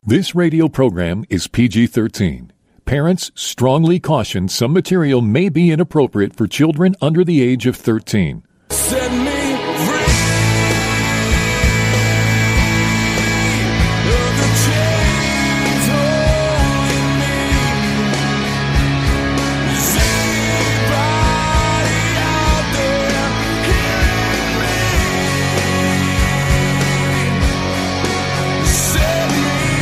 This radio program is PG-13. Parents strongly caution some material may be inappropriate for children under the age of 13. Set me free of the chains holding me. Is anybody out there hearing me? Set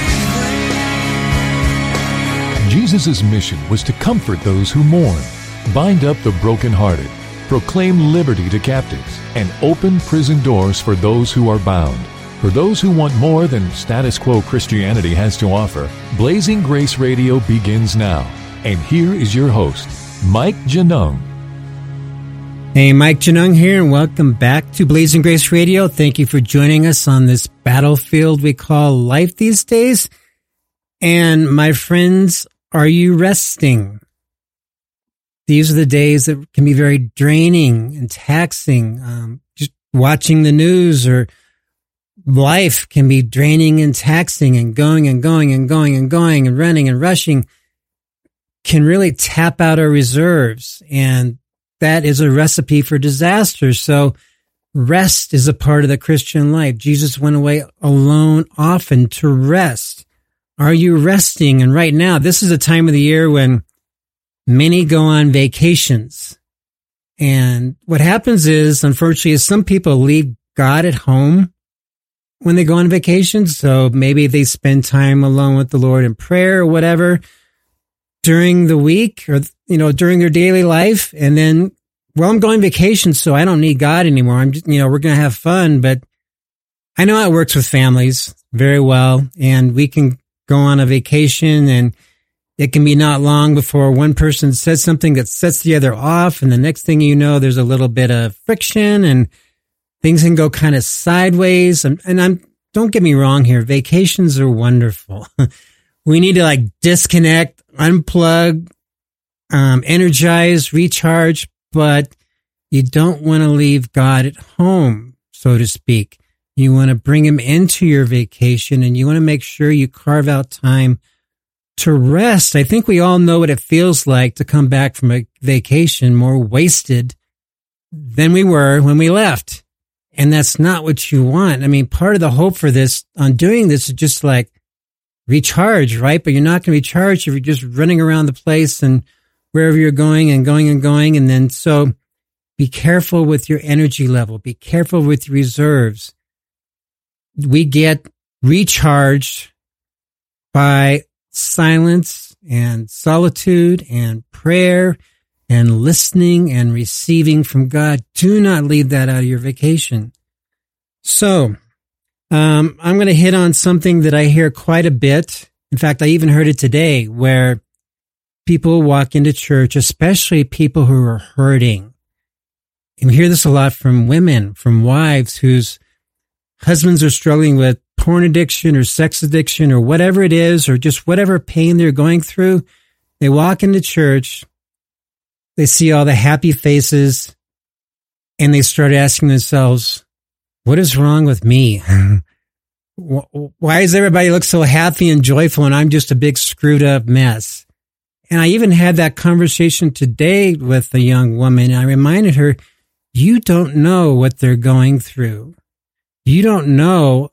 me free. Jesus' mission was to comfort those who mourn, bind up the brokenhearted, proclaim liberty to captives, and open prison doors for those who are bound. For those who want more than status quo Christianity has to offer, Blazing Grace Radio begins now. And here is your host, Mike Genung. Hey, Mike Genung here, and welcome back to Blazing Grace Radio. Thank you for joining us on this battlefield we call life these days. And my friends, are you resting? These are the days that can be very draining and taxing. Just watching the news or life can be draining and taxing, and going and going and going and going and running and rushing can really tap out our reserves. And that is a recipe for disaster. So rest is a part of the Christian life. Jesus went away alone often to rest. Are you resting? And right now, this is a time of the year when many go on vacations. And what happens is, unfortunately, is some people leave God at home when they go on vacation. So maybe they spend time alone with the Lord in prayer or whatever during the week or, during their daily life. And then, well, I'm going vacation, so I don't need God anymore. I'm just, we're going to have fun. But I know how it works with families very well. And we can go on a vacation, and it can be not long before one person says something that sets the other off. And the next thing you know, there's a little bit of friction and things can go kind of sideways. And don't get me wrong here. Vacations are wonderful. We need to disconnect, unplug, energize, recharge, but you don't want to leave God at home, so to speak. You want to bring him into your vacation, and you want to make sure you carve out time to rest. I think we all know what it feels like to come back from a vacation more wasted than we were when we left. And that's not what you want. I mean, part of the hope for this, on doing this, is just recharge, right? But you're not going to be charged if you're just running around the place and wherever you're going and going and going. And then, so be careful with your energy level. Be careful with your reserves. We get recharged by silence and solitude and prayer and listening and receiving from God. Do not leave that out of your vacation. So, I'm going to hit on something that I hear quite a bit. In fact, I even heard it today, where people walk into church, especially people who are hurting. And we hear this a lot from women, from wives whose husbands are struggling with porn addiction or sex addiction or whatever it is, or just whatever pain they're going through. They walk into church, they see all the happy faces, and they start asking themselves, what is wrong with me? Why does everybody look so happy and joyful and I'm just a big screwed up mess? And I even had that conversation today with a young woman. And I reminded her, you don't know what they're going through. You don't know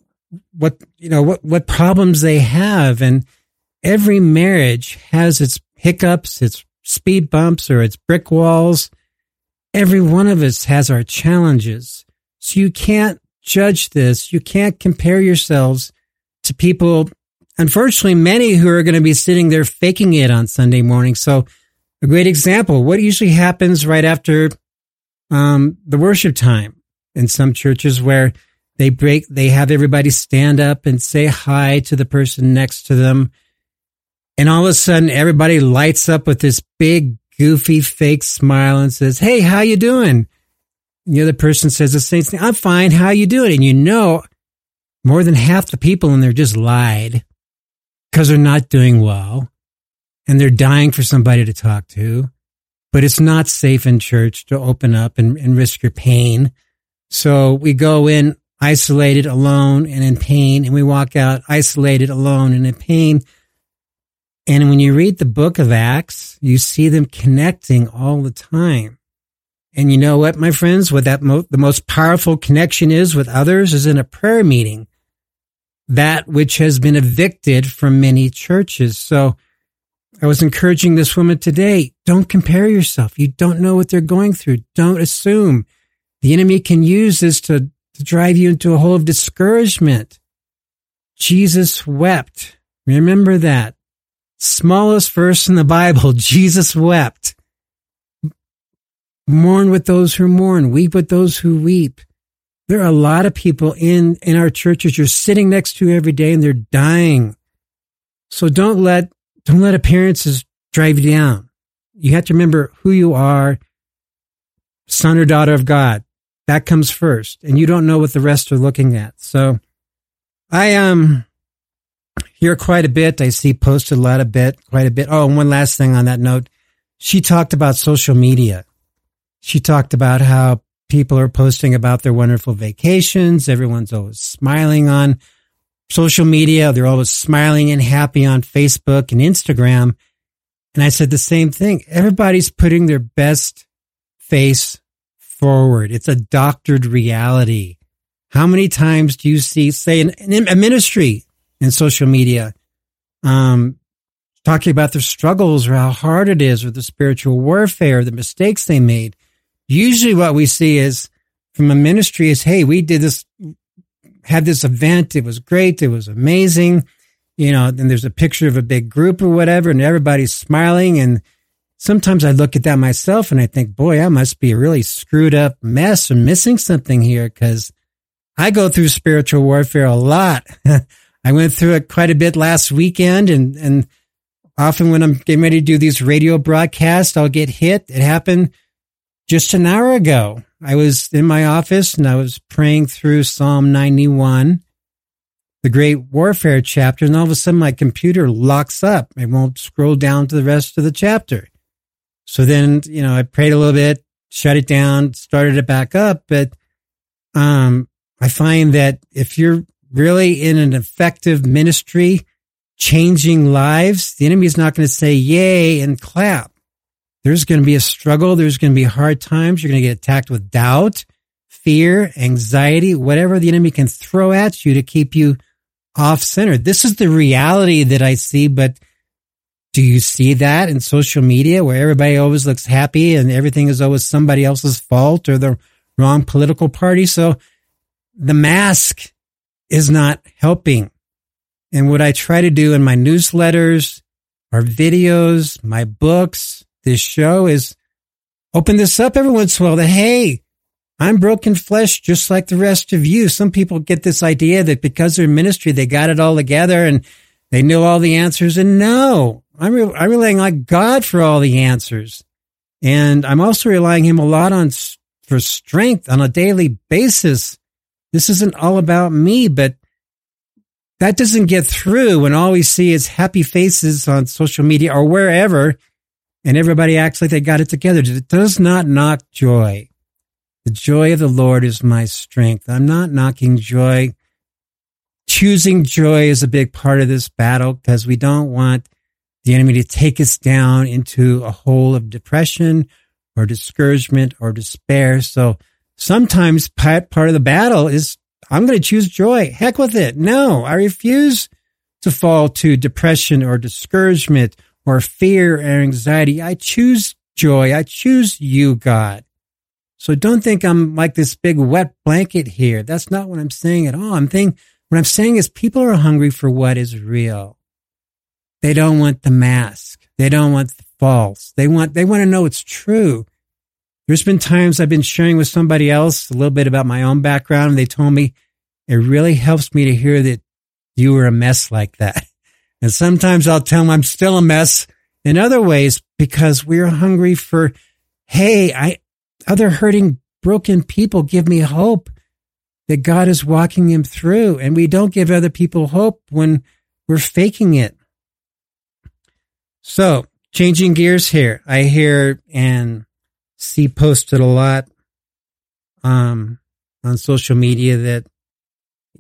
what problems they have. And every marriage has its hiccups, its speed bumps, or its brick walls. Every one of us has our challenges. So you can't judge this. You can't compare yourselves to people, unfortunately, many who are going to be sitting there faking it on Sunday morning. So a great example, what usually happens right after the worship time in some churches, where they have everybody stand up and say hi to the person next to them. And all of a sudden, everybody lights up with this big, goofy, fake smile and says, hey, how you doing? And the other person says the same thing. I'm fine. How you doing? And more than half the people in there just lied because they're not doing well and they're dying for somebody to talk to. But it's not safe in church to open up and risk your pain. So we go in isolated, alone, and in pain, and we walk out isolated, alone, and in pain. And when you read the book of Acts, you see them connecting all the time. And you know what, my friends, what the most powerful connection is with others is in a prayer meeting, that which has been evicted from many churches. So I was encouraging this woman today, don't compare yourself. You don't know what they're going through. Don't assume. The enemy can use this to drive you into a hole of discouragement. Jesus wept. Remember that. Smallest verse in the Bible, Jesus wept. Mourn with those who mourn, weep with those who weep. There are a lot of people in our churches you're sitting next to every day and they're dying. So don't let appearances drive you down. You have to remember who you are, son or daughter of God. That comes first. And you don't know what the rest are looking at. So I hear quite a bit. I see posted quite a bit. Oh, and one last thing on that note. She talked about social media. She talked about how people are posting about their wonderful vacations. Everyone's always smiling on social media. They're always smiling and happy on Facebook and Instagram. And I said the same thing. Everybody's putting their best face forward. It's a doctored reality. How many times do you see, say, a ministry in social media, talking about their struggles or how hard it is or the spiritual warfare, the mistakes they made? Usually what we see is from a ministry is, hey, we did this, had this event. It was great. It was amazing. You know, then there's a picture of a big group or whatever and everybody's smiling. And sometimes I look at that myself and I think, boy, I must be a really screwed up mess or missing something here because I go through spiritual warfare a lot. I went through it quite a bit last weekend and often when I'm getting ready to do these radio broadcasts, I'll get hit. It happened just an hour ago. I was in my office and I was praying through Psalm 91, the great warfare chapter, and all of a sudden my computer locks up. It won't scroll down to the rest of the chapter. So then, you know, I prayed a little bit, shut it down, started it back up. But I find that if you're really in an effective ministry, changing lives, the enemy is not going to say yay and clap. There's going to be a struggle. There's going to be hard times. You're going to get attacked with doubt, fear, anxiety, whatever the enemy can throw at you to keep you off center. This is the reality that I see, but do you see that in social media where everybody always looks happy and everything is always somebody else's fault or the wrong political party? So the mask is not helping. And what I try to do in my newsletters, our videos, my books, this show is open this up every once in a while that, hey, I'm broken flesh just like the rest of you. Some people get this idea that because they're in ministry, they got it all together and they know all the answers. And no, I'm relying on God for all the answers. And I'm also relying him a lot for strength on a daily basis. This isn't all about me, but that doesn't get through when all we see is happy faces on social media or wherever, and everybody acts like they got it together. It does not knock joy. The joy of the Lord is my strength. I'm not knocking joy. Choosing joy is a big part of this battle because we don't want the enemy to take us down into a hole of depression or discouragement or despair. So sometimes part of the battle is I'm going to choose joy. Heck with it. No, I refuse to fall to depression or discouragement or fear or anxiety. I choose joy. I choose you, God. So don't think I'm like this big wet blanket here. That's not what I'm saying at all. What I'm saying is people are hungry for what is real. They don't want the mask. They don't want the false. They want to know it's true. There's been times I've been sharing with somebody else a little bit about my own background, and they told me it really helps me to hear that you were a mess like that. And sometimes I'll tell them I'm still a mess in other ways because we're hungry for, hey, other hurting, broken people give me hope that God is walking them through. And we don't give other people hope when we're faking it. So changing gears here, I hear and see posted a lot on social media that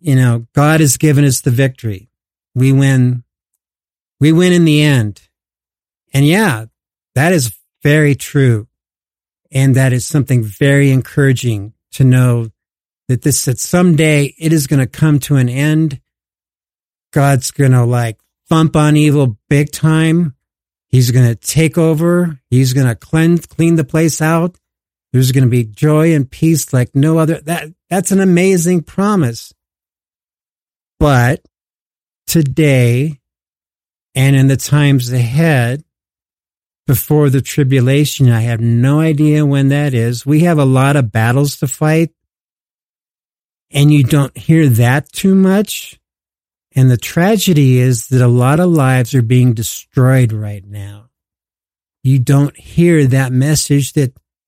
God has given us the victory. We win. We win in the end. And yeah, that is very true. And that is something very encouraging to know that someday it is going to come to an end. God's going to thump on evil big time. He's going to take over. He's going to clean the place out. There's going to be joy and peace like no other. That's an amazing promise. But today and in the times ahead, before the tribulation, I have no idea when that is. We have a lot of battles to fight, and you don't hear that too much. And the tragedy is that a lot of lives are being destroyed right now. You don't hear that message that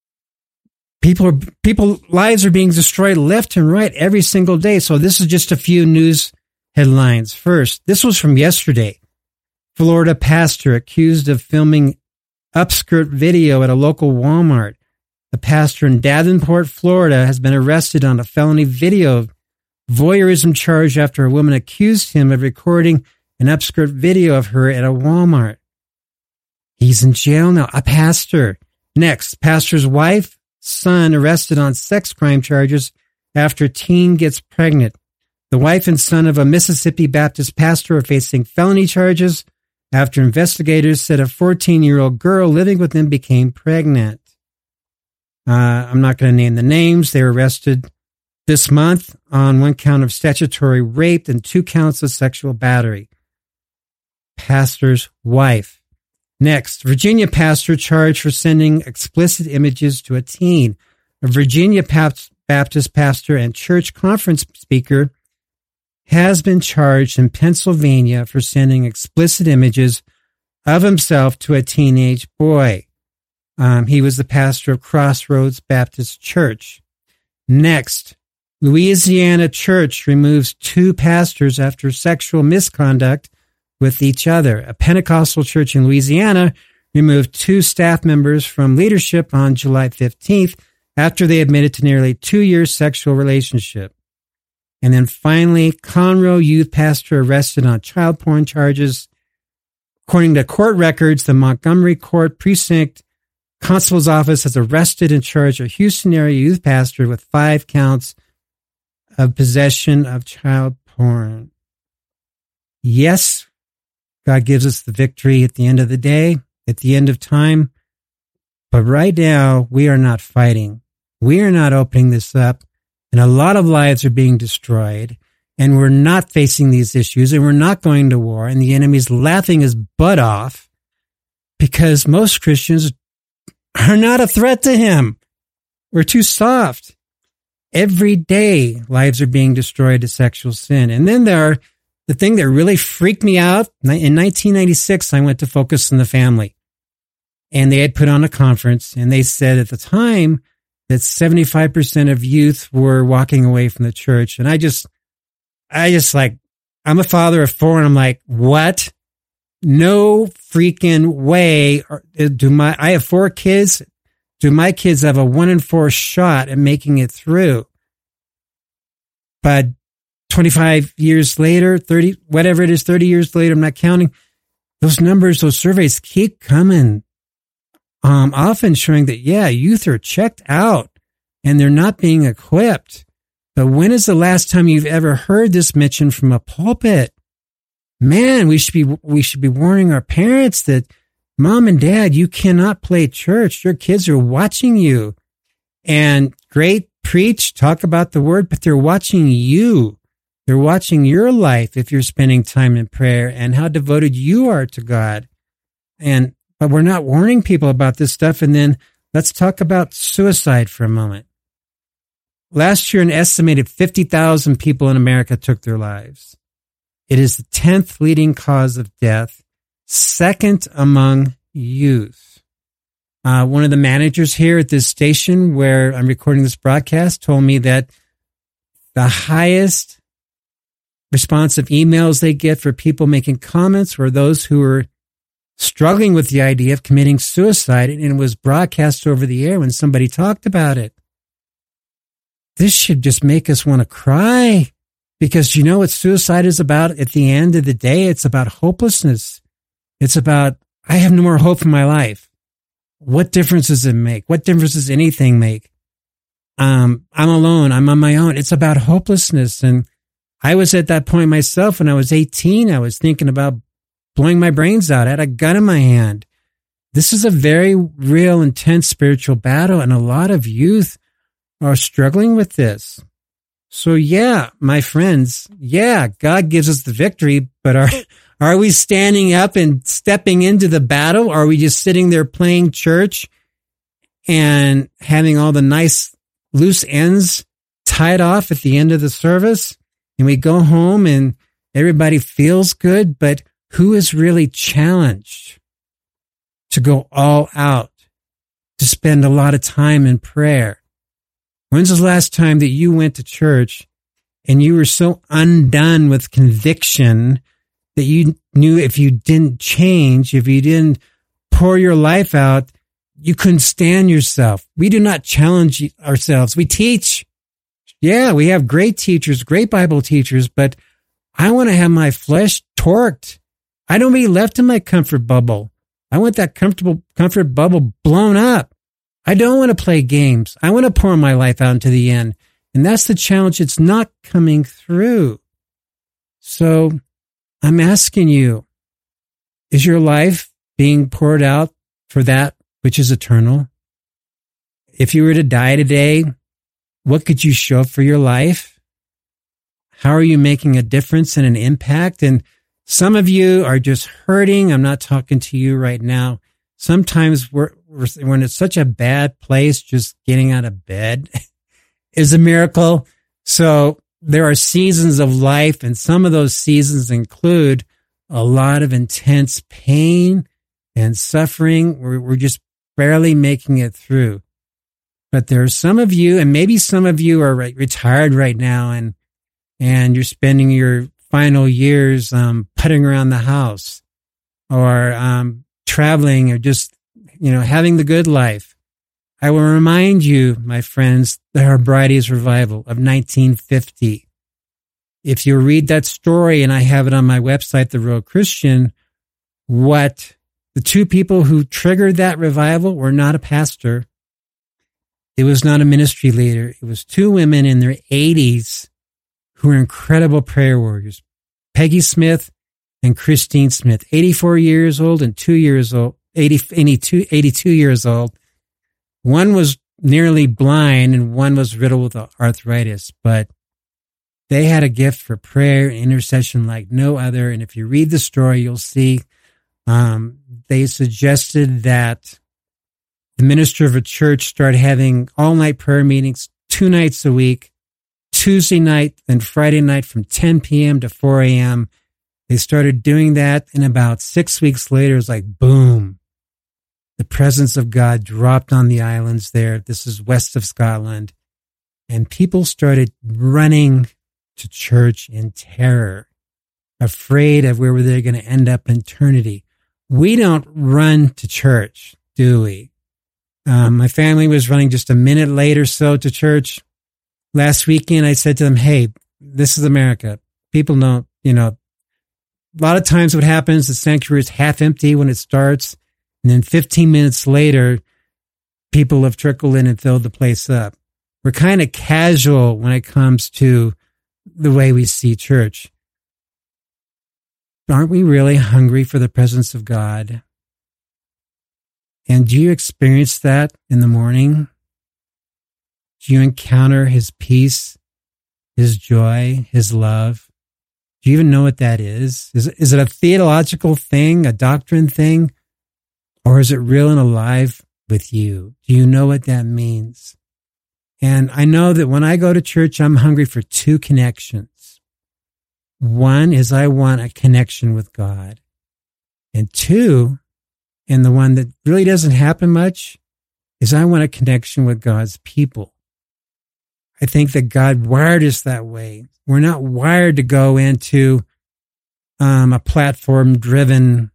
people lives are being destroyed left and right every single day. So this is just a few news headlines. First, this was from yesterday. Florida pastor accused of filming upskirt video at a local Walmart. The pastor in Davenport, Florida, has been arrested on a felony video voyeurism charge after a woman accused him of recording an upskirt video of her at a Walmart. He's in jail now, a pastor. Next, pastor's wife, son arrested on sex crime charges after teen gets pregnant. The wife and son of a Mississippi Baptist pastor are facing felony charges after investigators said a 14-year-old girl living with them became pregnant. I'm not going to name the names. They were arrested this month on one count of statutory rape and 2 counts of sexual battery. Pastor's wife. Next, Virginia pastor charged for sending explicit images to a teen. A Virginia Baptist pastor and church conference speaker has been charged in Pennsylvania for sending explicit images of himself to a teenage boy. He was the pastor of Crossroads Baptist Church. Next, Louisiana church removes 2 pastors after sexual misconduct with each other. A Pentecostal church in Louisiana removed 2 staff members from leadership on July 15th after they admitted to nearly 2 years sexual relationship. And then finally, Conroe youth pastor arrested on child porn charges. According to court records, the Montgomery Court Precinct Constable's Office has arrested and charged a Houston area youth pastor with 5 counts of possession of child porn. Yes, God gives us the victory at the end of the day, at the end of time. But right now, we are not fighting. We are not opening this up. And a lot of lives are being destroyed. And we're not facing these issues. And we're not going to war. And the enemy's laughing his butt off because most Christians are not a threat to him. We're too soft. Every day, lives are being destroyed to sexual sin. And then the thing that really freaked me out, in 1996, I went to Focus on the Family. And they had put on a conference, and they said at the time that 75% of youth were walking away from the church. And I just I'm a father of 4, and I'm like, what? No freaking way. I have 4 kids. Do my kids have a 1 in 4 shot at making it through? But 25 years later, 30, whatever it is, 30 years later, I'm not counting. Those numbers, those surveys keep coming. Often showing that, yeah, youth are checked out and they're not being equipped. But when is the last time you've ever heard this mentioned from a pulpit? Man, we should be warning our parents that, Mom and Dad, you cannot play church. Your kids are watching you. And great, preach, talk about the word, but they're watching you. They're watching your life if you're spending time in prayer and how devoted you are to God. But we're not warning people about this stuff. And then let's talk about suicide for a moment. Last year, an estimated 50,000 people in America took their lives. It is the 10th leading cause of death, second among youth. One of the managers here at this station where I'm recording this broadcast told me that the highest response of emails they get for people making comments were those who were struggling with the idea of committing suicide, and it was broadcast over the air when somebody talked about it. This should just make us want to cry. Because you know what suicide is about at the end of the day? It's about hopelessness. It's about, I have no more hope in my life. What difference does it make? What difference does anything make? I'm alone. I'm on my own. It's about hopelessness. And I was at that point myself when I was 18. I was thinking about blowing my brains out. I had a gun in my hand. This is a very real, intense spiritual battle. And a lot of youth are struggling with this. So yeah, my friends, yeah, God gives us the victory, but are we standing up and stepping into the battle? Or are we just sitting there playing church and having all the nice loose ends tied off at the end of the service? And we go home and everybody feels good, but who is really challenged to go all out, to spend a lot of time in prayer? When's the last time that you went to church and you were so undone with conviction that you knew if you didn't change, if you didn't pour your life out, you couldn't stand yourself? We do not challenge ourselves. We teach. Yeah, we have great teachers, great Bible teachers, but I want to have my flesh torqued. I don't want to be left in my comfort bubble. I want that comfort bubble blown up. I don't want to play games. I want to pour my life out into the end. And that's the challenge. It's not coming through. So I'm asking you, is your life being poured out for that which is eternal? If you were to die today, what could you show for your life? How are you making a difference and an impact? And some of you are just hurting. I'm not talking to you right now. Sometimes when it's such a bad place, just getting out of bed is a miracle. So there are seasons of life, and some of those seasons include a lot of intense pain and suffering. We're just barely making it through. But there are some of you, and maybe some of you are retired right now, and you're spending your final years putting around the house, or traveling, or just, having the good life. I will remind you, my friends, the Hebrides revival of 1950. If you read that story, and I have it on my website, The Real Christian, what the two people who triggered that revival were not a pastor. It was not a ministry leader. It was two women in their 80s who were incredible prayer warriors. Peggy Smith and Christine Smith, 84 years old and 82 years old. One was nearly blind and one was riddled with arthritis, but they had a gift for prayer and intercession like no other. And if you read the story, you'll see they suggested that the minister of a church started having all-night prayer meetings 2 nights a week, Tuesday night and Friday night from 10 p.m. to 4 a.m. They started doing that, and about 6 weeks later, it was like, boom. The presence of God dropped on the islands there. This is west of Scotland. And people started running to church in terror, afraid of where they're going to end up in eternity. We don't run to church, do we? My family was running just a minute late or so to church. Last weekend, I said to them, hey, this is America. People don't, a lot of times what happens, the sanctuary is half empty when it starts. And then 15 minutes later, people have trickled in and filled the place up. We're kind of casual when it comes to the way we see church. Aren't we really hungry for the presence of God? And do you experience that in the morning? Do you encounter His peace, His joy, His love? Do you even know what that is? Is it a theological thing, a doctrine thing? Or is it real and alive with you? Do you know what that means? And I know that when I go to church, I'm hungry for 2 connections. One is I want a connection with God. And 2, and the one that really doesn't happen much, is I want a connection with God's people. I think that God wired us that way. We're not wired to go into a platform-driven,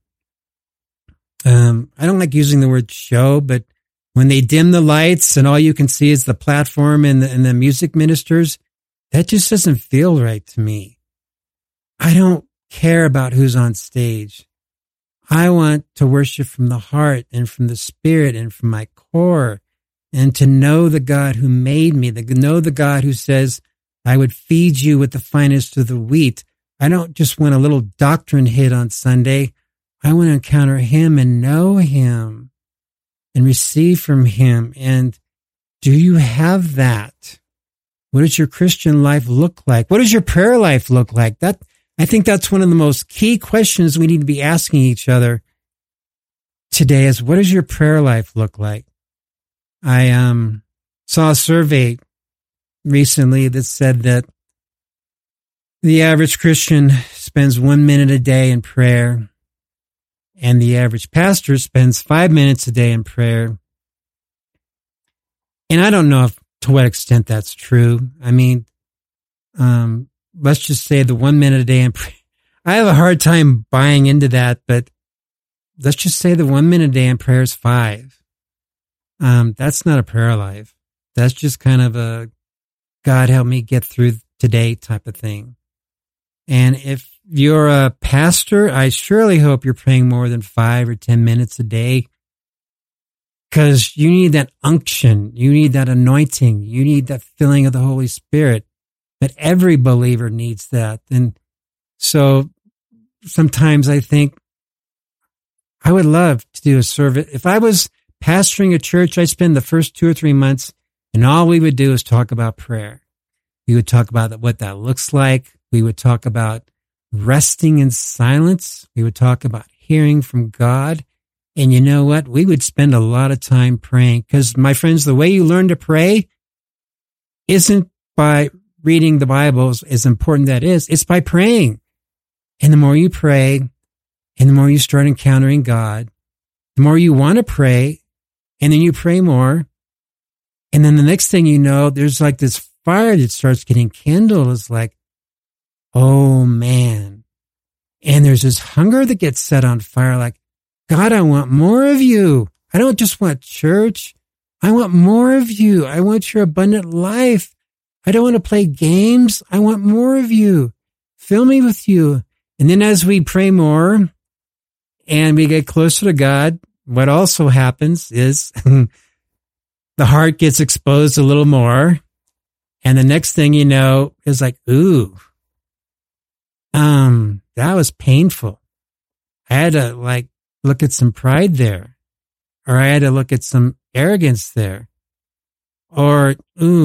I don't like using the word show, but when they dim the lights and all you can see is the platform and the music ministers, that just doesn't feel right to me. I don't care about who's on stage. I want to worship from the heart and from the spirit and from my core, and to know the God who made me, to know the God who says, I would feed you with the finest of the wheat. I don't just want a little doctrine hit on Sunday. I want to encounter him and know him and receive from him. And do you have that? What does your Christian life look like? What does your prayer life look like? I think that's one of the most key questions we need to be asking each other today is, what does your prayer life look like? I saw a survey recently that said that the average Christian spends 1 minute a day in prayer, and the average pastor spends 5 minutes a day in prayer. And I don't know to what extent that's true. I mean, let's just say the 1 minute a day in prayer. I have a hard time buying into that, but let's just say the 1 minute a day in prayer is 5. That's not a prayer life. That's just kind of a God help me get through today type of thing. And if you're a pastor, I surely hope you're praying more than 5 or 10 minutes a day, because you need that unction. You need that anointing. You need that filling of the Holy Spirit. But every believer needs that. And so sometimes I think I would love to do a service. If I was pastoring a church, I'd spend the first 2 or 3 months and all we would do is talk about prayer. We would talk about what that looks like. We would talk about resting in silence. We would talk about hearing from God. And you know what? We would spend a lot of time praying, because, my friends, the way you learn to pray isn't by reading the Bible, as important that is. It's by praying. And the more you pray and the more you start encountering God, the more you want to pray, and then you pray more. And then the next thing you know, there's like this fire that starts getting kindled. It's like, oh man. And there's this hunger that gets set on fire, like, God, I want more of you. I don't just want church. I want more of you. I want your abundant life. I don't want to play games. I want more of you. Fill me with you. And then as we pray more and we get closer to God, what also happens is the heart gets exposed a little more. And the next thing you know is like, ooh, that was painful. I had to look at some pride there, or I had to look at some arrogance there, or,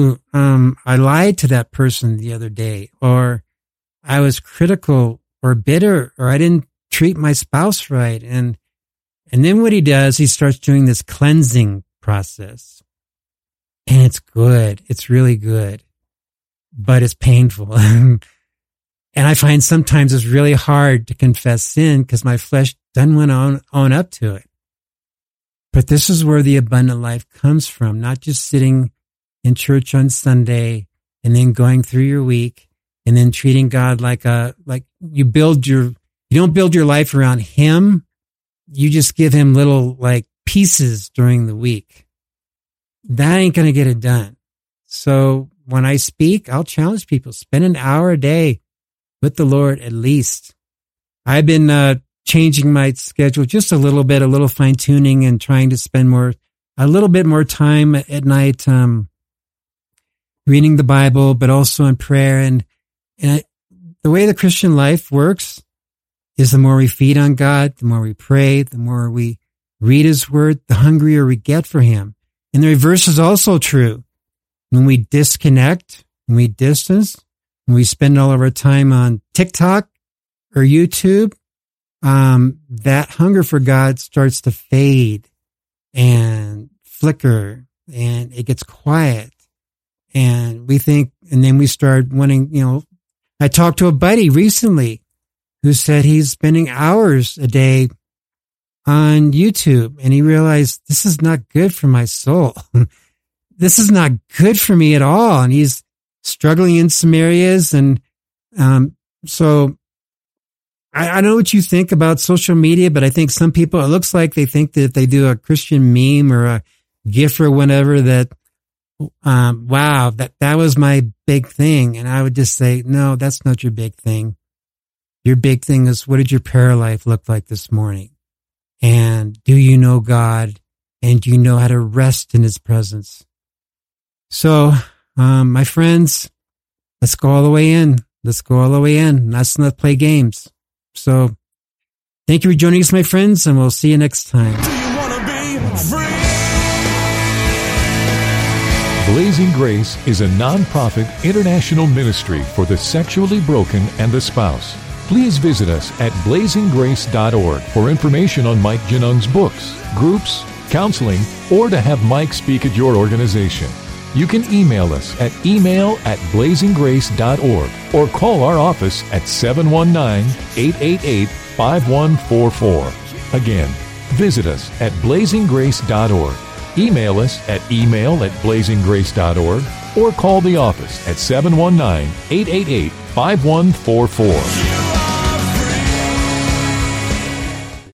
I lied to that person the other day, or I was critical or bitter, or I didn't treat my spouse right. And then what he does, he starts doing this cleansing process, and it's good. It's really good, but it's painful. And I find sometimes it's really hard to confess sin because my flesh doesn't want to own up to it. But this is where the abundant life comes from, not just sitting in church on Sunday and then going through your week and then treating God like you don't build your life around him. You just give him little pieces during the week. That ain't going to get it done. So when I speak, I'll challenge people, spend an hour a day with the Lord at least. I've been changing my schedule just a little fine tuning, and trying to spend a little bit more time at night reading the Bible, but also in prayer. And the way the Christian life works is the more we feed on God, the more we pray, the more we read his word, the hungrier we get for him. And the reverse is also true. When we disconnect, when we distance, when we spend all of our time on TikTok or YouTube, that hunger for God starts to fade and flicker, and it gets quiet. And then we start wanting, I talked to a buddy recently who said he's spending hours a day on YouTube, and he realized this is not good for my soul. This is not good for me at all. And he's struggling in some areas. And so I know what you think about social media, but I think some people, it looks like they think that if they do a Christian meme or a GIF or whatever, that wow, that was my big thing. And I would just say, no, that's not your big thing. Your big thing is, what did your prayer life look like this morning? And do you know God? And do you know how to rest in His presence? So, my friends, let's go all the way in. Let's go all the way in. Let's not play games. So, thank you for joining us, my friends, and we'll see you next time. Do you want to be free? Blazing Grace is a non-profit international ministry for the sexually broken and the spouse. Please visit us at blazinggrace.org for information on Mike Genung's books, groups, counseling, or to have Mike speak at your organization. You can email us at email@blazinggrace.org or call our office at 719-888-5144. Again, visit us at blazinggrace.org. Email us at email@blazinggrace.org or call the office at 719-888-5144.